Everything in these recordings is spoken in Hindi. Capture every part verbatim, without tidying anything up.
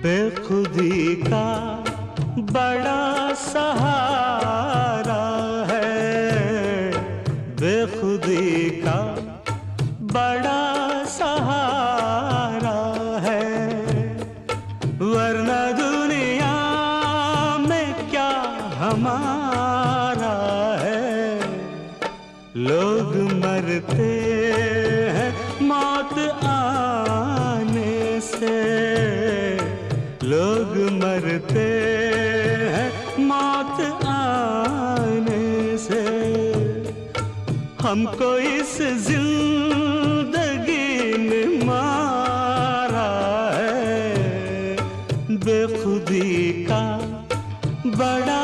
बेखुदी का बड़ा सहारा है, बेखुदी का बड़ा सहारा है, वरना दुनिया में क्या हमारा है। लोग मरते हैं मौत आने से, लोग मरते हैं मौत आने से, हमको इस जिंदगी ने मारा है। बेखुदी का बड़ा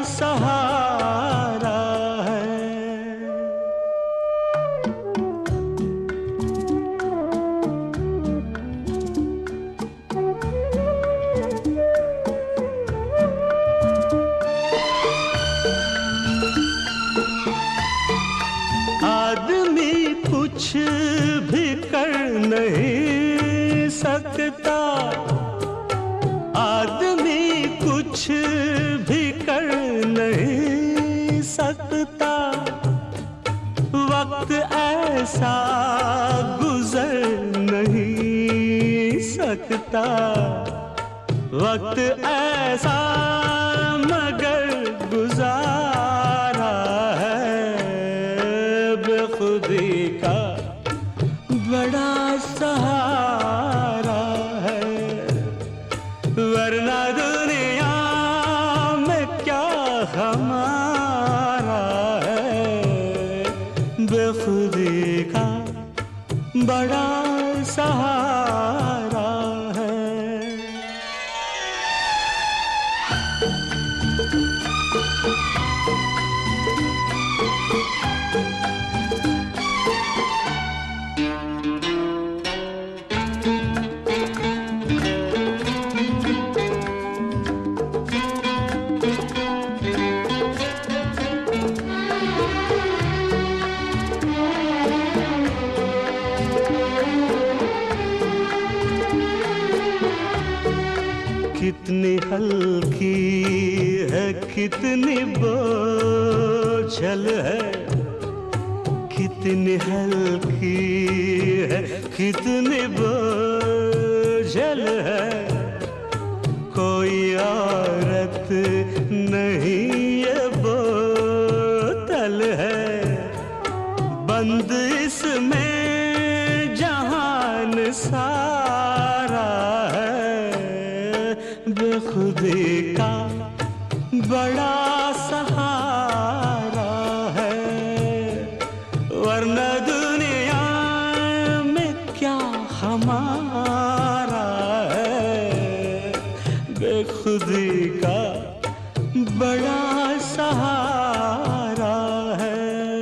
सहारा है। आदमी कुछ भी कर नहीं सकता, आदमी कुछ भी कर नहीं सकता, वक्त ऐसा गुजर नहीं सकता, वक्त ऐसा मगर गुजारा है। बेखुदी का बड़ा सहारा है, वरना दुनिया में क्या हमारा है। बेखुदी का बड़ा सहारा है। कितनी हल्की है, कितनी बोझल है, कितनी हल्की है, कितनी बोझल है। कोई औरत नहीं ये बोतल है, बंद इसमें जहान सारा है। बेखुदी का बड़ा सहारा है, वरना दुनिया में क्या हमारा है। बेखुदी का बड़ा सहारा है।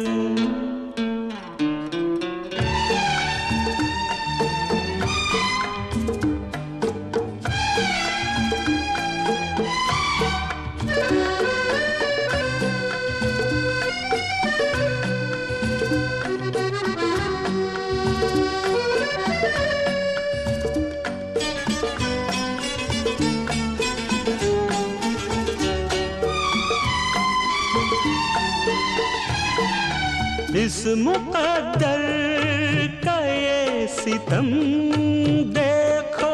इस मुक़द्दर का ये सितम देखो,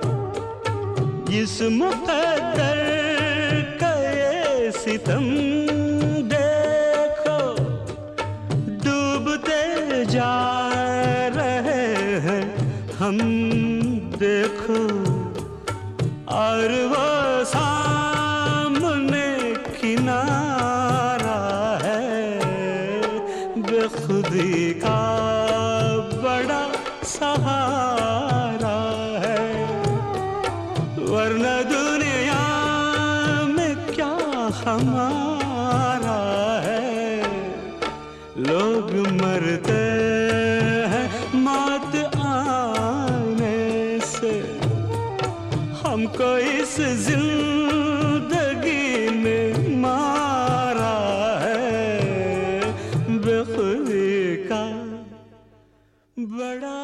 इस मुक़द्दर का ये सितम देखो, डूबते जा रहे हैं हम देखो, और वो सामने किनारा है। बेखुदी का बड़ा सहारा है, वरना दुनिया में क्या हमारा है। लोग मरते हैं मौत आने से, हमको इस जिंदगी ने मारा है। बेखुदी का बड़ा